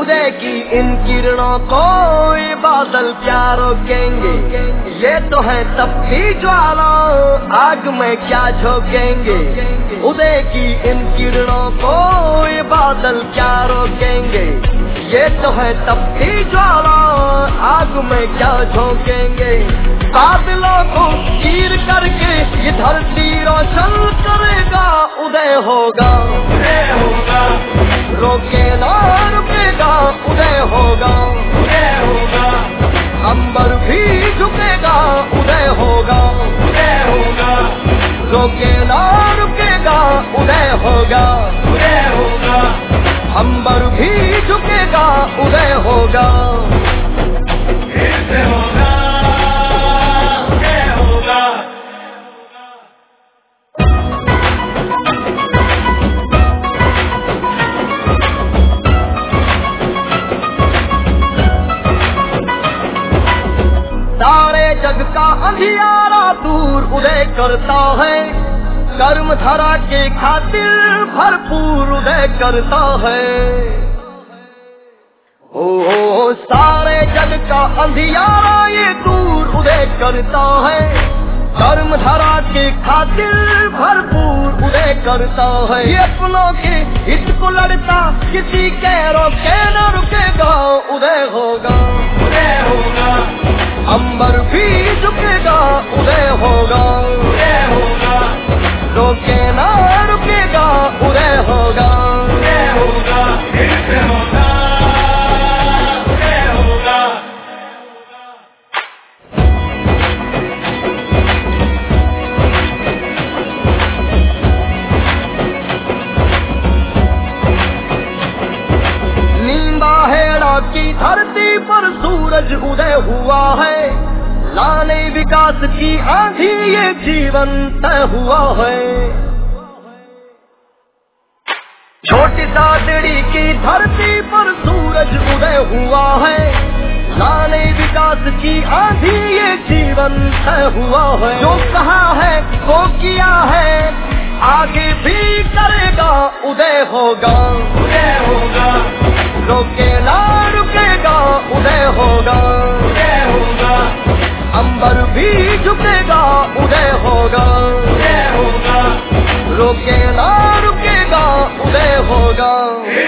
उदय की इन किरणों को ये बादल क्या रोकेंगे। ये तो है तपती ज्वाला, आग में क्या झोंकेंगे। उदय की इन किरणों को ये बादल क्या रोकेंगे। ये तो है तपती ज्वाला, आग में क्या झोंकेंगे। बादलों को चीर करके ये धरती रोशन करेगा। उदय होगा, उदय होगा, रोके ना रुकेगा। उदय होगा, उदय होगा, अंबर भी झुकेगा। उदय होगा, उदय होगा, रोके ना रुकेगा। उदय होगा, उदय होगा, अंबर भी झुकेगा। उदय होगा, फिर से होगा, उदय होगा। सारे जग का अंधियारा दूर उदय करता है। कर्म धरा के खातिर भरपूर उदय करता है। ओ सारे जग का अंधियारा ये दूर उदय करता है। कर्म धरा के खातिर भरपूर उदय करता है। ये अपनों के हित को लड़ता, किसी के रोके न रुकेगा। उदय होगा, उदय होगा, अंबर भी झुकेगा। उदय होगा, उदय होगा, रोके ना रुकेगा। उदय होगा, उदय होगा, फिर से होगा, उदय होगा। नींदा हेड़ा की धरती पर सूरज उदय हुआ है। लाने विकास की आंधी ये जीवन तय हुआ है। छोटी सादड़ी की धरती पर सूरज उदय हुआ है। लाने विकास की आंधी ये जीवन तय हुआ है। जो कहा है वो किया है, आगे भी करेगा। उदय होगा, उदय होगा, रोके ना रुकेगा। उदय होगा, उदय होगा, अंबर भी झुकेगा। उदय होगा, उदय होगा, रोके ना रुकेगा। उदय होगा।